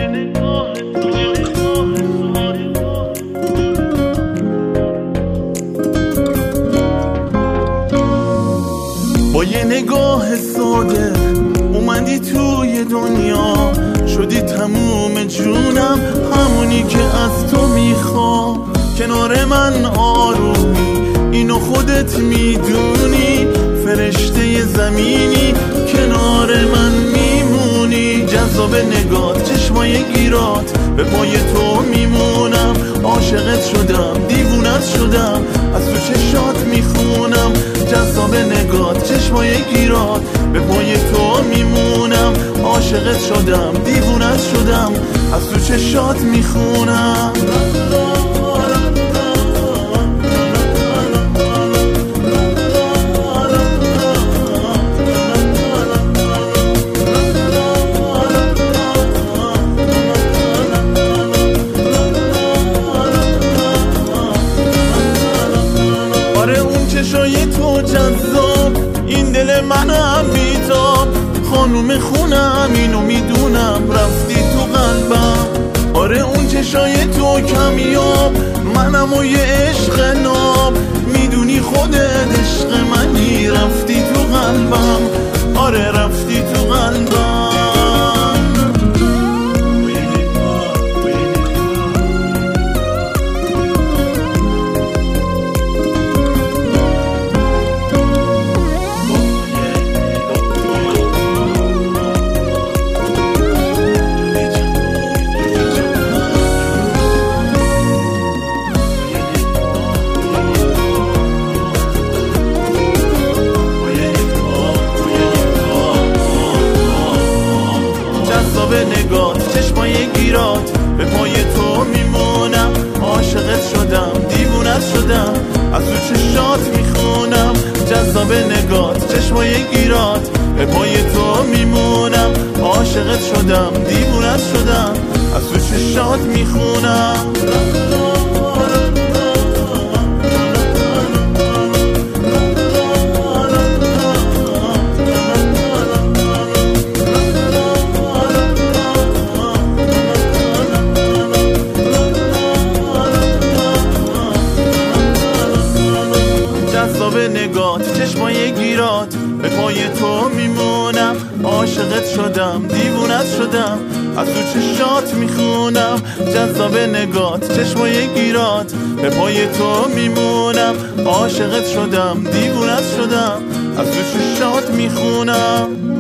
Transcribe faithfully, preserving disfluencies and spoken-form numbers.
با یه نگاه ساده اومدی توی دنیا، شدی تموم جونم، همونی که از تو میخوام. کنار من آرومی، اینو خودت میدونی، فرشته زمینی کنار من میمونی. جذاب نگات، چشمای گیرات، به پای تو میمونم. عاشقت شدم، دیوونت شدم، از تو چشات میخونم. جذاب نگات، چشمای گیرات، به پای تو میمونم. عاشقت شدم، دیوونت شدم، از تو چشات میخونم. چشای تو جذاب، این دل منم بیتاب. خانوم خونم، اینو میدونم، رفتی تو قلبم. آره اون چشای تو کمیاب، منم و یه عشق ناب. میدونی خودت عشق منی، رفتی تو قلبم. آره رفتی تو قلبم. نگات، چشمای گیرات، به پای تو میمونم. عاشقت شدم، دیوونت شدم، از تو چشات میخونم. جذاب نگات، چشمای گیرات، به پای تو میمونم. عاشقت شدم، دیوونت شدم، از تو چشات میخونم. جذاب نگات، چشمای گیرات، به پای تو میمونم. عاشقت شدم، دیوونت شدم، از تو چشات میخونم. جذاب نگات، چشمای گیرات، به پای تو میمونم. عاشقت شدم، دیوونت شدم، از تو چشات میخونم.